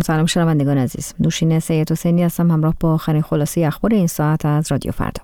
سلام شنوندگان عزیز. نوشین سید حسینی هستم، همراه با آخرین خلاصه اخبار این ساعت از رادیو فردا.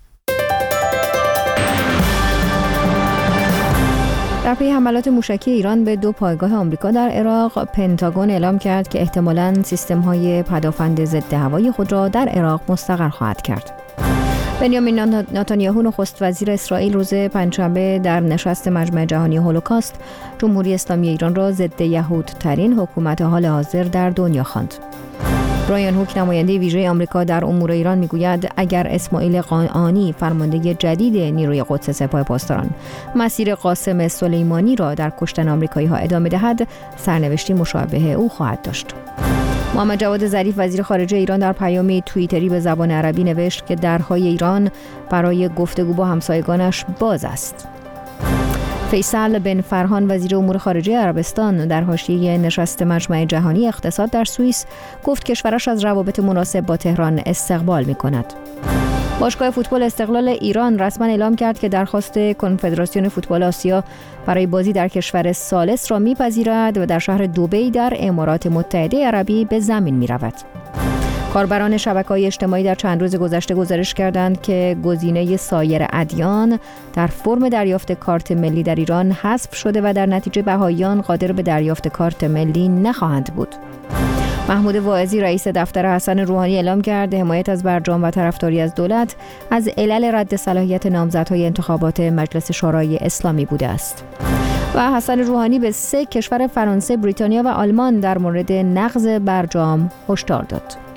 در پی حملات موشکی ایران به 2 پایگاه آمریکا در عراق، پنتاگون اعلام کرد که احتمالاً سیستم‌های پدافند ضد هوایی خود را در عراق مستقر خواهد کرد. بنیامین نتانیاهو نخست وزیر اسرائیل روز پنجشنبه در نشست مجمع جهانی هولوکاست جمهوری اسلامی ایران را ضد یهودترین حکومت حال حاضر در دنیا خواند. برایان هوک نماینده ویژه آمریکا در امور ایران میگوید اگر اسماعیل قاآنی فرمانده جدید نیروی قدس سپاه پاسداران مسیر قاسم سلیمانی را در کشتن آمریکایی‌ها ادامه دهد، سرنوشتی مشابه او خواهد داشت. محمد جواد ظریف وزیر خارجه ایران در پیامی توییتری به زبان عربی نوشت که درهای ایران برای گفتگو با همسایگانش باز است. فیصل بن فرهان وزیر امور خارجه عربستان در حاشیه نشست مجمع جهانی اقتصاد در سوئیس گفت کشورش از روابط مناسب با تهران استقبال می‌کند. باشگاه فوتبال استقلال ایران رسما اعلام کرد که درخواست کنفدراسیون فوتبال آسیا برای بازی در کشور ثالث را می‌پذیرد و در شهر دبی در امارات متحده عربی به زمین می‌رود. کاربران شبکه‌های اجتماعی در چند روز گذشته گزارش کردند که گزینه سایر ادیان در فرم دریافت کارت ملی در ایران حذف شده و در نتیجه بهائیان قادر به دریافت کارت ملی نخواهند بود. محمود واعظی رئیس دفتر حسن روحانی اعلام کرد حمایت از برجام و طرفداری از دولت از علل رد صلاحیت نامزدهای انتخابات مجلس شورای اسلامی بوده است. و حسن روحانی به 3 کشور فرانسه، بریتانیا و آلمان در مورد نقض برجام هشدار داد.